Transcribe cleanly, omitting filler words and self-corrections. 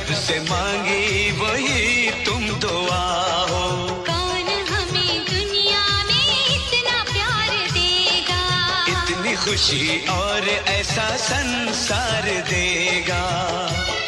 रब से मांगी वही तुम दुआ हो। कौन हमें दुनिया में इतना प्यार देगा, इतनी खुशी और ऐसा संसार देगा।